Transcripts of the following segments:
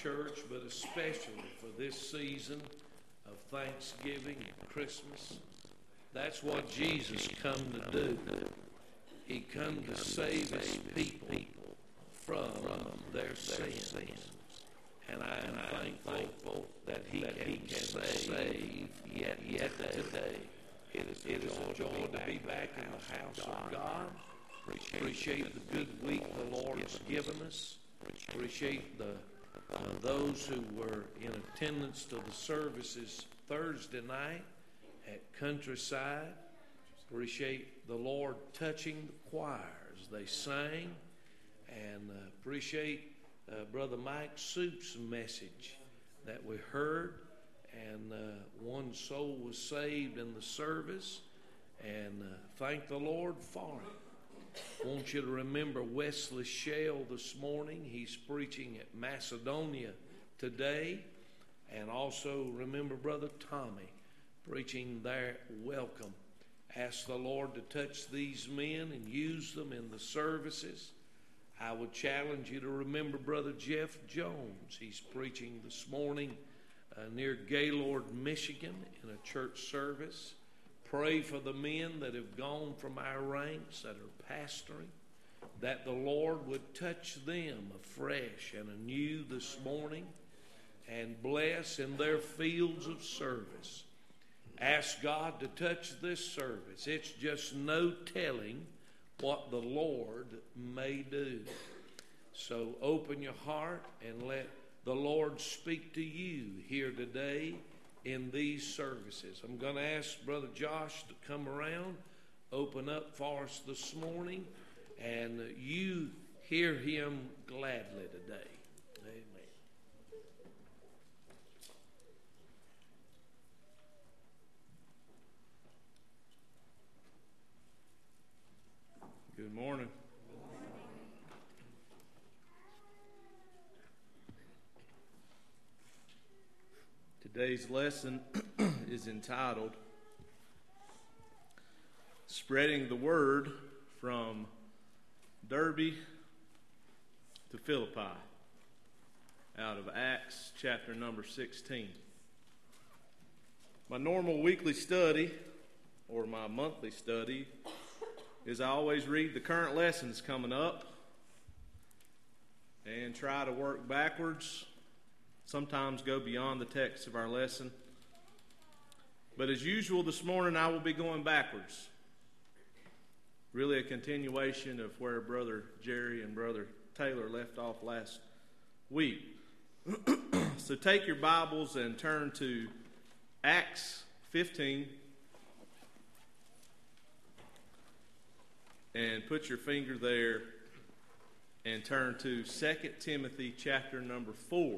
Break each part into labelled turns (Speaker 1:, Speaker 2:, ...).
Speaker 1: church, but especially for this season of Thanksgiving and Christmas. That's what Jesus come to do. He come to save his people from their sins. And I am thankful that he can save yet today. It is a joy to be back in the house of God. Appreciate the good week the Lord has given us. Appreciate those who were in attendance to the services Thursday night at Countryside. Appreciate the Lord touching the choir as they sang. And appreciate Brother Mike Soup's message that we heard. And one soul was saved in the service. And thank the Lord for it. I want you to remember Wesley Shell this morning. He's preaching at Macedonia today. And also remember Brother Tommy preaching there. Welcome. Ask the Lord to touch these men and use them in the services. I would challenge you to remember Brother Jeff Jones. He's preaching this morning near Gaylord, Michigan in a church service. Pray for the men that have gone from our ranks that are pastoring, that the Lord would touch them afresh and anew this morning and bless in their fields of service. Ask God to touch this service. It's just no telling what the Lord may do. So open your heart and let the Lord speak to you here today in these services. I'm going to ask Brother Josh to come around, open up for us this morning, and you hear him gladly today. Amen.
Speaker 2: Good morning. Today's lesson is entitled Spreading the Word from Derby to Philippi, out of Acts chapter number 16. My normal weekly study, or my monthly study, is I always read the current lessons coming up and try to work backwards, sometimes go beyond the text of our lesson. But as usual this morning, I will be going backwards. Really a continuation of where Brother Jerry and Brother Taylor left off last week. So take your Bibles and turn to Acts 15 and put your finger there and turn to 2 Timothy chapter number 4.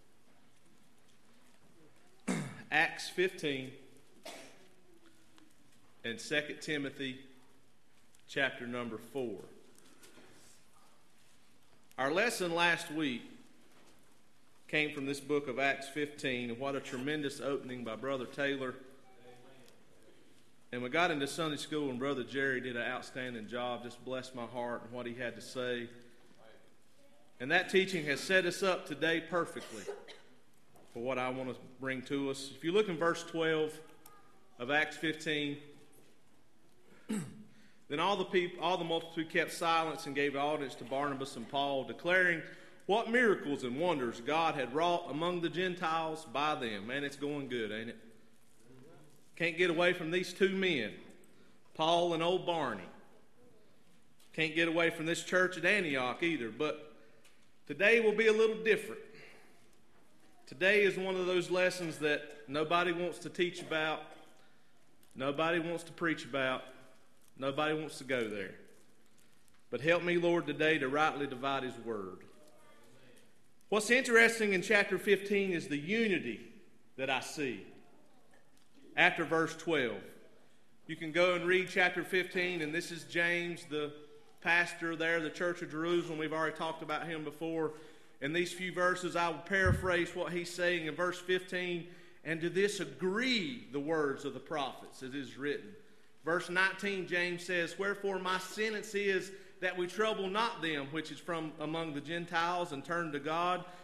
Speaker 2: Acts 15 and 2 Timothy chapter number 4. Our lesson last week came from this book of Acts 15, and what a tremendous opening by Brother Taylor. And we got into Sunday school, and Brother Jerry did an outstanding job. Just blessed my heart and what he had to say. And that teaching has set us up today perfectly for what I want to bring to us. If you look in verse 12 of Acts 15, then all the multitude kept silence and gave audience to Barnabas and Paul, declaring what miracles and wonders God had wrought among the Gentiles by them. Man, it's going good, ain't it? Can't get away from these two men, Paul and old Barney. Can't get away from this church at Antioch either. But today will be a little different. Today is one of those lessons that nobody wants to teach about, nobody wants to preach about, nobody wants to go there. But help me, Lord, today to rightly divide His word. What's interesting in chapter 15 is the unity that I see after verse 12. You can go and read chapter 15, and this is James, the pastor there, the Church of Jerusalem. We've already talked about him before. In these few verses, I will paraphrase what he's saying in verse 15. And to this agree the words of the prophets, as is written. Verse 19, James says, wherefore my sentence is that we trouble not them which is from among the Gentiles and turn to God,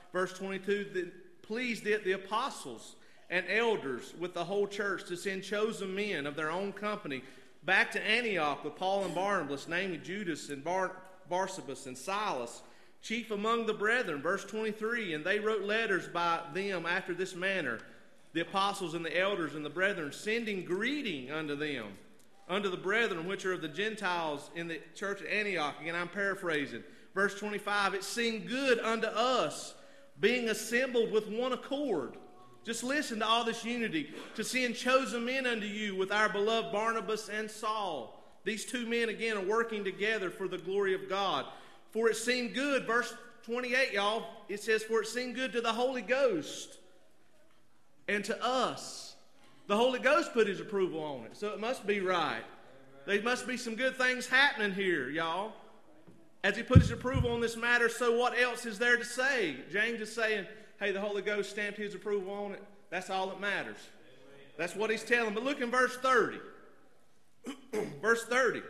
Speaker 2: verse 22, that pleased it the apostles and elders with the whole church to send chosen men of their own company back to Antioch with Paul and Barnabas, namely Judas and Barsabas and Silas, chief among the brethren. Verse 23, and they wrote letters by them after this manner, the apostles and the elders and the brethren, sending greeting unto them, unto the brethren which are of the Gentiles in the church at Antioch. Again, I'm paraphrasing. Verse 25, it seemed good unto us, being assembled with one accord. Just listen to all this unity. To send chosen men unto you with our beloved Barnabas and Saul. These two men, again, are working together for the glory of God. For it seemed good, verse 28, y'all, it says, for it seemed good to the Holy Ghost and to us. The Holy Ghost put his approval on it, so it must be right. There must be some good things happening here, y'all. As he put his approval on this matter, so what else is there to say? James is saying, hey, the Holy Ghost stamped his approval on it. That's all that matters. That's what he's telling. But look in verse 30. Verse 30.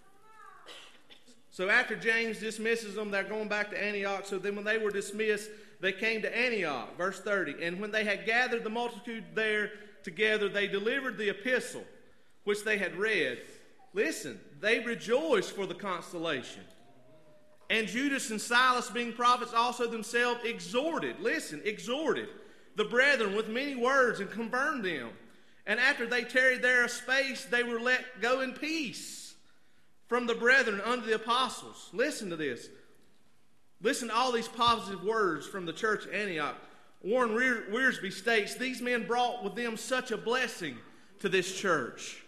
Speaker 2: So after James dismisses them, they're going back to Antioch. So then when they were dismissed, they came to Antioch. Verse 30. And when they had gathered the multitude there together, they delivered the epistle, which they had read. Listen, they rejoiced for the consolation. And Judas and Silas, being prophets, also themselves exhorted the brethren with many words and confirmed them. And after they tarried there a space, they were let go in peace from the brethren unto the apostles. Listen to this. Listen to all these positive words from the church at Antioch. Warren Wiersbe states, these men brought with them such a blessing to this church.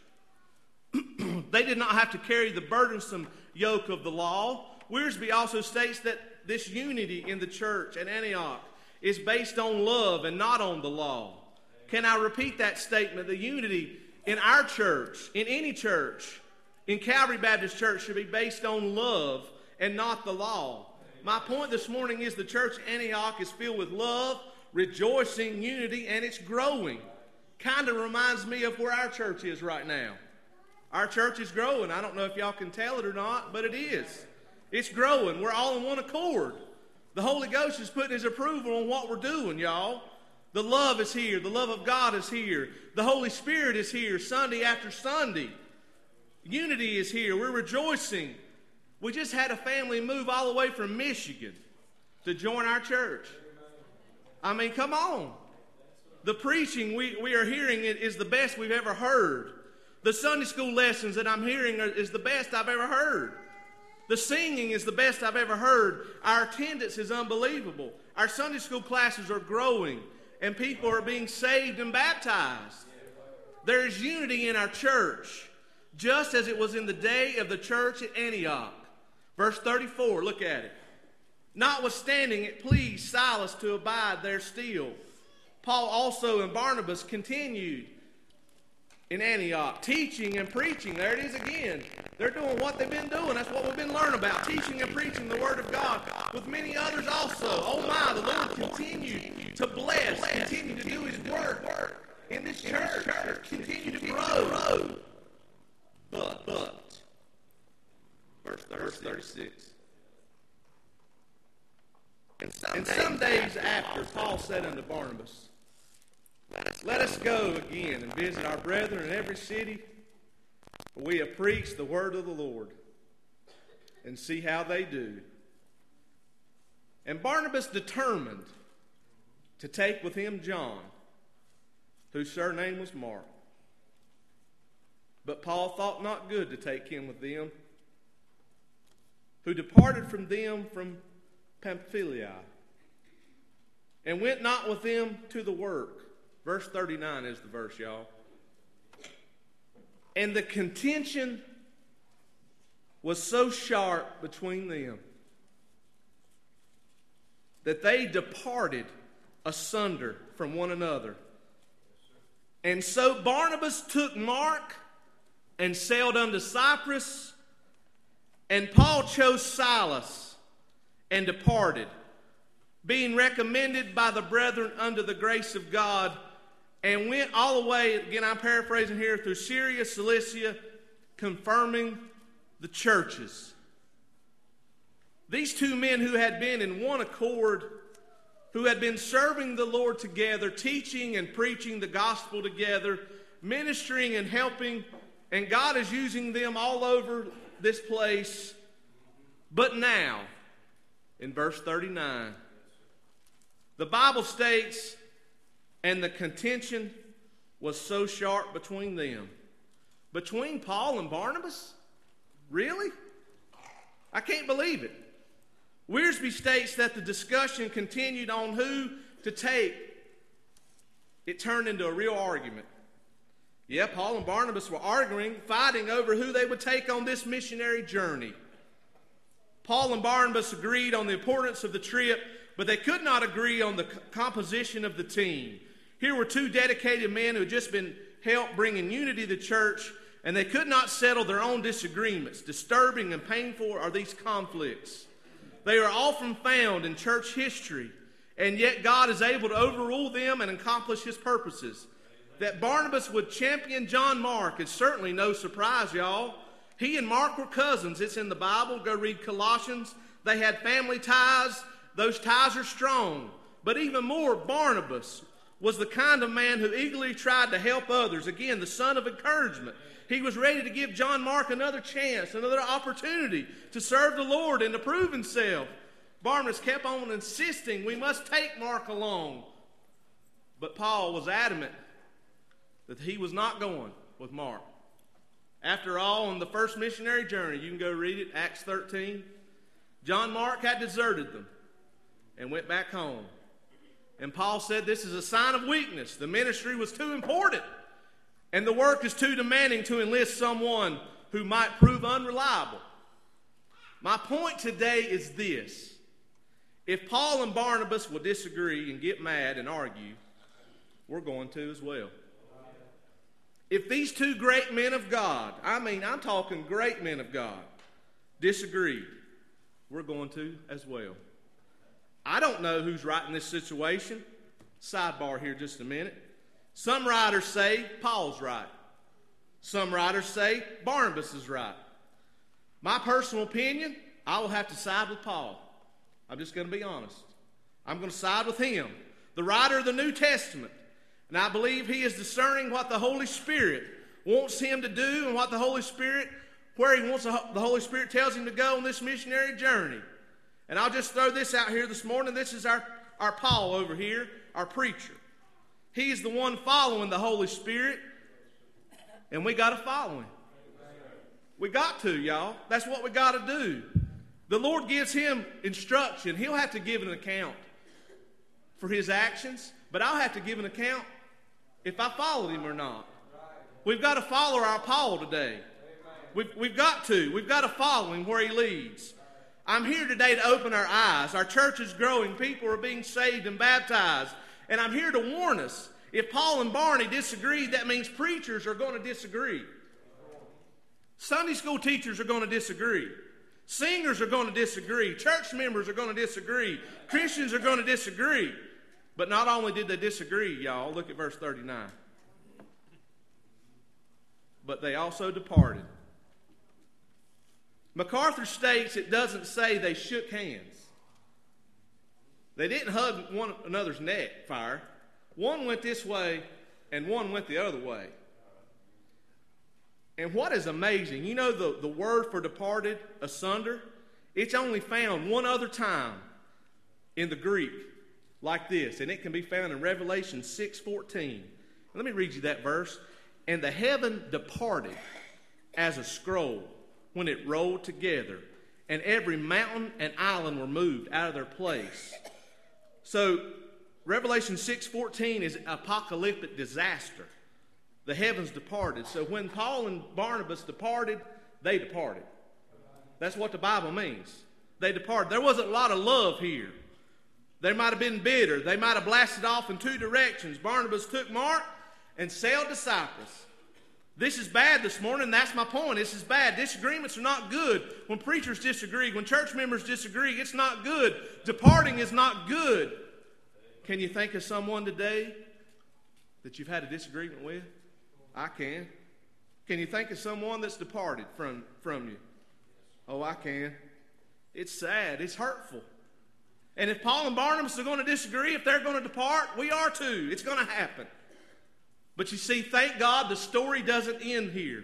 Speaker 2: They did not have to carry the burdensome yoke of the law. Wiersbe also states that this unity in the church at Antioch is based on love and not on the law. Can I repeat that statement? The unity in our church, in any church, in Calvary Baptist Church should be based on love and not the law. My point this morning is the church at Antioch is filled with love, rejoicing, unity, and it's growing. Kind of reminds me of where our church is right now. Our church is growing. I don't know if y'all can tell it or not, but it is. It's growing. We're all in one accord. The Holy Ghost is putting his approval on what we're doing, y'all. The love is here. The love of God is here. The Holy Spirit is here Sunday after Sunday. Unity is here. We're rejoicing. We just had a family move all the way from Michigan to join our church. I mean, come on. The preaching we are hearing is the best we've ever heard. The Sunday school lessons that I'm hearing is the best I've ever heard. The singing is the best I've ever heard. Our attendance is unbelievable. Our Sunday school classes are growing, and people are being saved and baptized. There is unity in our church, just as it was in the day of the church at Antioch. Verse 34, look at it. Notwithstanding, it pleased Silas to abide there still. Paul also and Barnabas continued in Antioch, teaching and preaching. There it is again. They're doing what they've been doing. That's what we've been learning about, teaching and preaching the Word of God with many others also. Oh my, the Lord continued to bless, continue to do His work in this church, continue to grow. But, verse 36. And some days after, Paul said unto Barnabas, let us go again and visit our brethren in every city where we have preached the word of the Lord, and see how they do. And Barnabas determined to take with him John, whose surname was Mark. But Paul thought not good to take him with them, who departed from them from Pamphylia, and went not with them to the work. Verse 39 is the verse, y'all. And the contention was so sharp between them that they departed asunder from one another. And so Barnabas took Mark and sailed unto Cyprus, and Paul chose Silas and departed, being recommended by the brethren unto the grace of God, and went all the way, again I'm paraphrasing here, through Syria, Cilicia, confirming the churches. These two men who had been in one accord who had been serving the Lord together, teaching and preaching the gospel together, ministering and helping, and God is using them all over this place. But now, in verse 39, the Bible states, and the contention was so sharp between them. Between Paul and Barnabas? Really? I can't believe it. Wiersbe states that the discussion continued on who to take. It turned into a real argument. Yeah, Paul and Barnabas were arguing, fighting over who they would take on this missionary journey. Paul and Barnabas agreed on the importance of the trip, but they could not agree on the composition of the team. Here were two dedicated men who had just been helped bringing unity to the church, and they could not settle their own disagreements. Disturbing and painful are these conflicts. They are often found in church history, and yet God is able to overrule them and accomplish His purposes. That Barnabas would champion John Mark is certainly no surprise, y'all. He and Mark were cousins. It's in the Bible. Go read Colossians. They had family ties. Those ties are strong. But even more, Barnabas was the kind of man who eagerly tried to help others. Again, the son of encouragement. He was ready to give John Mark another chance, another opportunity to serve the Lord and to prove himself. Barnabas kept on insisting, we must take Mark along. But Paul was adamant that he was not going with Mark. After all, on the first missionary journey, you can go read it, Acts 13, John Mark had deserted them and went back home. And Paul said this is a sign of weakness. The ministry was too important, and the work is too demanding to enlist someone who might prove unreliable. My point today is this. If Paul and Barnabas will disagree and get mad and argue, we're going to as well. If these two great men of God, I'm talking great men of God, disagreed, we're going to as well. I don't know who's right in this situation. Sidebar here just a minute. Some writers say Paul's right. Some writers say Barnabas is right. My personal opinion, I will have to side with Paul. I'm just going to be honest. I'm going to side with him, the writer of the New Testament. And I believe he is discerning what the Holy Spirit wants him to do and what the Holy Spirit, where he wants the Holy Spirit tells him to go on this missionary journey. And I'll just throw this out here this morning. This is our Paul over here, our preacher. He's the one following the Holy Spirit, and we got to follow him. We got to, y'all. That's what we got to do. The Lord gives him instruction. He'll have to give an account for his actions, but I'll have to give an account if I followed him or not. We've got to follow our Paul today. We've got to. We've got to follow him where he leads. I'm here today to open our eyes. Our church is growing. People are being saved and baptized. And I'm here to warn us. If Paul and Barney disagree, that means preachers are going to disagree. Sunday school teachers are going to disagree. Singers are going to disagree. Church members are going to disagree. Christians are going to disagree. But not only did they disagree, y'all, look at verse 39. But they also departed. MacArthur states it doesn't say they shook hands. They didn't hug one another's neck, fire. One went this way and one went the other way. And what is amazing, you know the word for departed, asunder, it's only found one other time in the Greek like this, and it can be found in Revelation 6:14. Let me read you that verse. And the heaven departed as a scroll when it rolled together, and every mountain and island were moved out of their place. So Revelation 6:14 is apocalyptic disaster. The heavens departed. So when Paul and Barnabas departed, they departed. That's what the Bible means. They departed. There wasn't a lot of love here. They might have been bitter. They might have blasted off in two directions. Barnabas took Mark and sailed to Cyprus. This is bad this morning. That's my point. This is bad. Disagreements are not good. When preachers disagree, when church members disagree, it's not good. Departing is not good. Can you think of someone today that you've had a disagreement with? I can. Can you think of someone that's departed from you? Oh, I can. It's sad. It's hurtful. And if Paul and Barnabas are going to disagree, if they're going to depart, we are too. It's going to happen. But you see, thank God the story doesn't end here.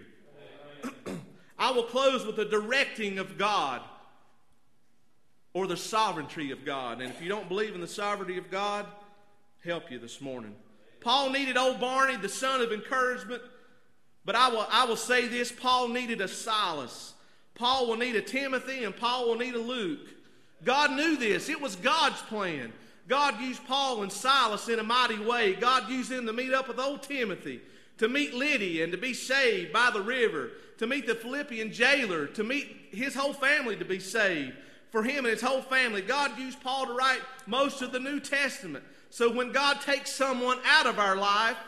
Speaker 2: I will close with the directing of God, or the sovereignty of God. And if you don't believe in the sovereignty of God, help you this morning. Paul needed old Barney, the son of encouragement. But I will say this, Paul needed a Silas. Paul will need a Timothy, and Paul will need a Luke. God knew this. It was God's plan. God used Paul and Silas in a mighty way. God used them to meet up with old Timothy, to meet Lydia and to be saved by the river, to meet the Philippian jailer, to meet his whole family to be saved. For him and his whole family, God used Paul to write most of the New Testament. So when God takes someone out of our life,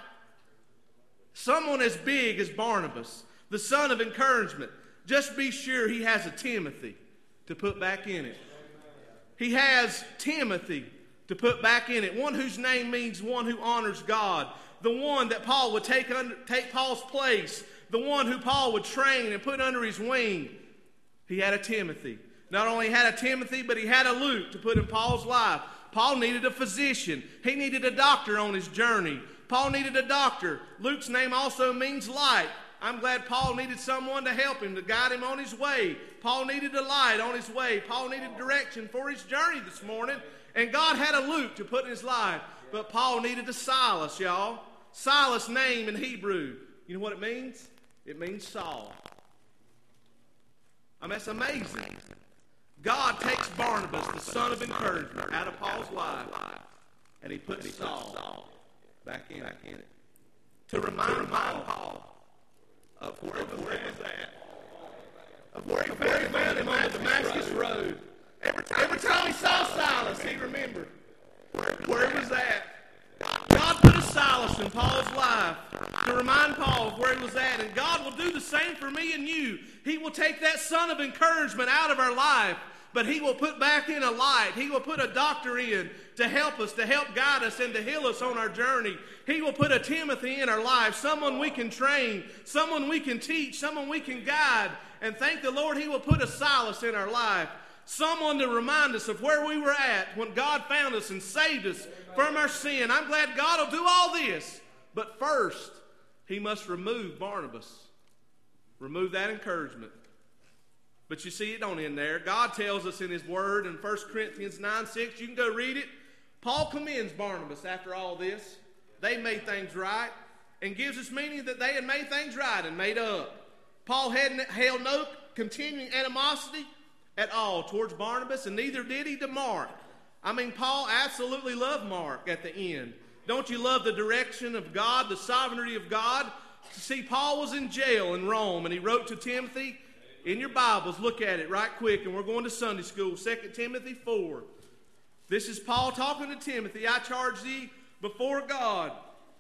Speaker 2: someone as big as Barnabas, the son of encouragement, just be sure he has a Timothy to put back in it. He has Timothy to put back in it. One whose name means one who honors God. The one that Paul would take Paul's place. The one who Paul would train and put under his wing. He had a Timothy. Not only had a Timothy, but he had a Luke to put in Paul's life. Paul needed a physician. He needed a doctor on his journey. Paul needed a doctor. Luke's name also means light. I'm glad Paul needed someone to help him, to guide him on his way. Paul needed a light on his way. Paul needed direction for his journey this morning. And God had a Luke to put in his life. But Paul needed a Silas, y'all. Silas' name in Hebrew, you know what it means? It means Saul. I mean, that's amazing. God takes Barnabas, the son of encouragement, out of Paul's life, and he puts Saul back in it. To remind Paul of where he was at. Of where he found him on the Damascus Road. Every time he saw Silas, he remembered where he was at. God put a Silas in Paul's life to remind Paul of where he was at. And God will do the same for me and you. He will take that son of encouragement out of our life, but he will put back in a light. He will put a doctor in to help us, to help guide us, and to heal us on our journey. He will put a Timothy in our life, someone we can train, someone we can teach, someone we can guide. And thank the Lord, he will put a Silas in our life, someone to remind us of where we were at when God found us and saved us from our sin. I'm glad God will do all this. But first, he must remove Barnabas. Remove that encouragement. But you see, it don't end there. God tells us in his word in 1 Corinthians 9:6, you can go read it. Paul commends Barnabas after all this. They made things right, and gives us meaning that they had made things right and made up. Paul held no continuing animosity at all towards Barnabas, and neither did he to Mark. I mean, Paul absolutely loved Mark at the end. Don't you love the direction of God, the sovereignty of God? See, Paul was in jail in Rome, and he wrote to Timothy. In your Bibles, look at it right quick, and we're going to Sunday school, 2 Timothy 4. This is Paul talking to Timothy. I charge thee before God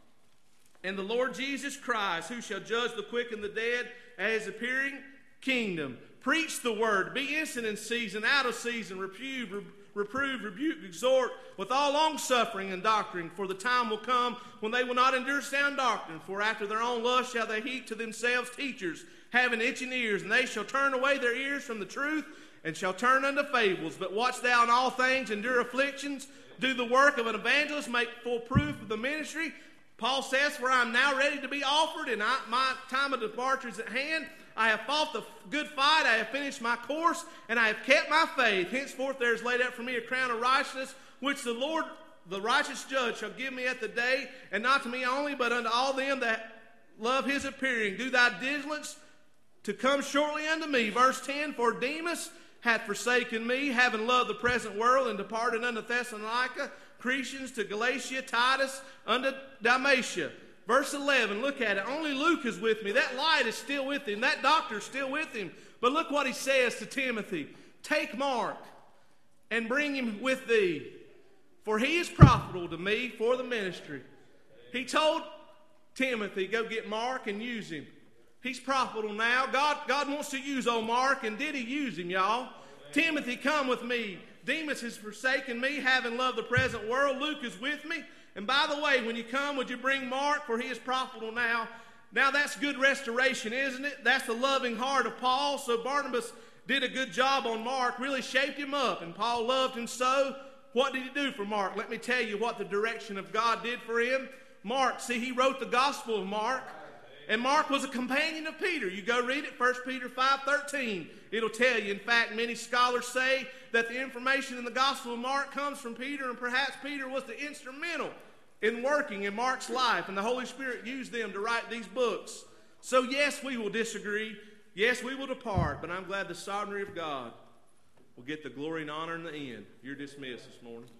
Speaker 2: and the Lord Jesus Christ, who shall judge the quick and the dead at his appearing kingdom. Preach the word. Be instant in season, out of season. Reprove, rebuke, exhort with all longsuffering and doctrine. For the time will come when they will not endure sound doctrine. For after their own lust shall they heap to themselves teachers, having itching ears, and they shall turn away their ears from the truth, and shall turn unto fables. But watch thou in all things, endure afflictions, do the work of an evangelist, make full proof of the ministry. Paul says, for I am now ready to be offered, and my time of departure is at hand. I have fought the good fight, I have finished my course, and I have kept my faith. Henceforth there is laid up for me a crown of righteousness, which the Lord, the righteous judge, shall give me at the day, and not to me only, but unto all them that love his appearing. Do thy diligence to come shortly unto me. Verse 10, for Demas hath forsaken me, having loved the present world, and departed unto Thessalonica, Cretans to Galatia, Titus unto Dalmatia. Verse 11, look at it. Only Luke is with me. That light is still with him. That doctor is still with him. But look what he says to Timothy. Take Mark and bring him with thee, for he is profitable to me for the ministry. He told Timothy, go get Mark and use him. He's profitable now. God wants to use old Mark, and did he use him, y'all? Timothy, come with me. Demas has forsaken me, having loved the present world. Luke is with me. And by the way, when you come, would you bring Mark, for he is profitable now. Now that's good restoration, isn't it? That's the loving heart of Paul. So Barnabas did a good job on Mark, really shaped him up. And Paul loved him so. what did he do for Mark? Let me tell you what the direction of God did for him. Mark, see, he wrote the Gospel of Mark. And Mark was a companion of Peter. You go read it, 1 Peter 5:13. It'll tell you. In fact, many scholars say that the information in the Gospel of Mark comes from Peter, and perhaps Peter was the instrumental in working in Mark's life, and the Holy Spirit used them to write these books. So yes, we will disagree. Yes, we will depart, but I'm glad the sovereignty of God will get the glory and honor in the end. You're dismissed this morning.